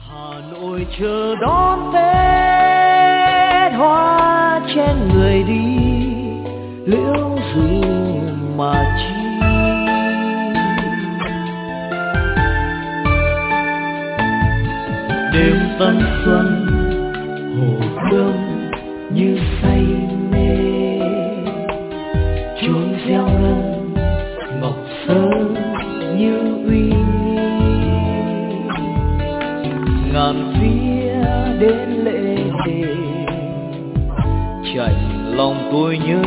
Hà Nội chờ đón Tết, hoa trên người đi liễu dù mà chi. Đêm tân xuân hồ gươm như say mê, chuông reo ngân ngọc sơn như uy nghi. Ngàn phía đến lễ chạnh lòng tôi nhớ